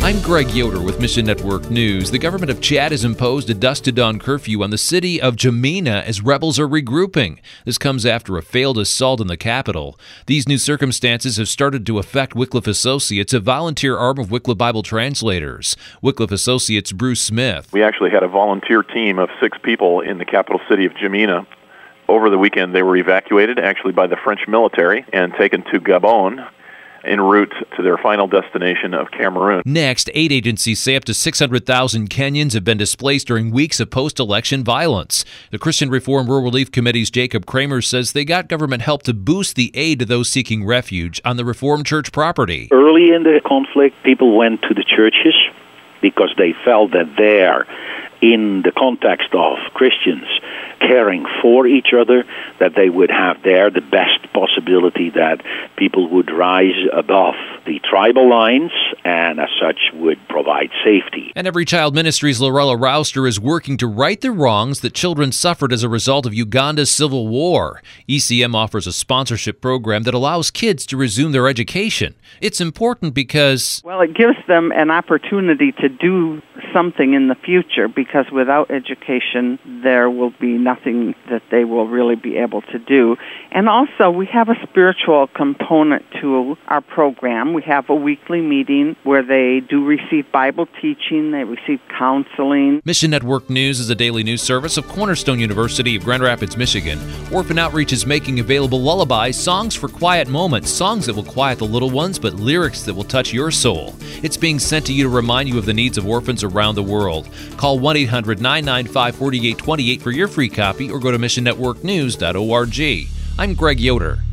I'm Greg Yoder with Mission Network News. The government of Chad has imposed a dusk-to-dawn curfew on the city of N'Djamena as rebels are regrouping. This comes after a failed assault on the capital. These new circumstances have started to affect Wycliffe Associates, a volunteer arm of Wycliffe Bible Translators. Wycliffe Associates' Bruce Smith. We actually had a volunteer team of 6 people in the capital city of N'Djamena. Over the weekend, they were evacuated, actually by the French military, and taken to Gabon, en route to their final destination of Cameroon. Next, aid agencies say up to 600,000 Kenyans have been displaced during weeks of post-election violence. The Christian Reform Rural Relief Committee's Jacob Kramer says they got government help to boost the aid to those seeking refuge on the Reformed Church property. Early in the conflict, people went to the churches because they felt that there, in the context of Christians caring for each other, that they would have there the best possibility that people would rise above the tribal lines and as such would provide safety. And Every Child Ministries' Lorella Rouster is working to right the wrongs that children suffered as a result of Uganda's civil war. ECM offers a sponsorship program that allows kids to resume their education. It's important because, well, it gives them an opportunity to do something in the future, because without education, there will be nothing that they will really be able to do. And also, we have a spiritual component to our program. We have a weekly meeting where they do receive Bible teaching, they receive counseling. Mission Network News is a daily news service of Cornerstone University of Grand Rapids, Michigan. Orphan Outreach is making available lullabies, songs for quiet moments, songs that will quiet the little ones, but lyrics that will touch your soul. It's being sent to you to remind you of the needs of orphans around the world. Call 1-800-995-4828 for your free copy or go to missionnetworknews.org. I'm Greg Yoder.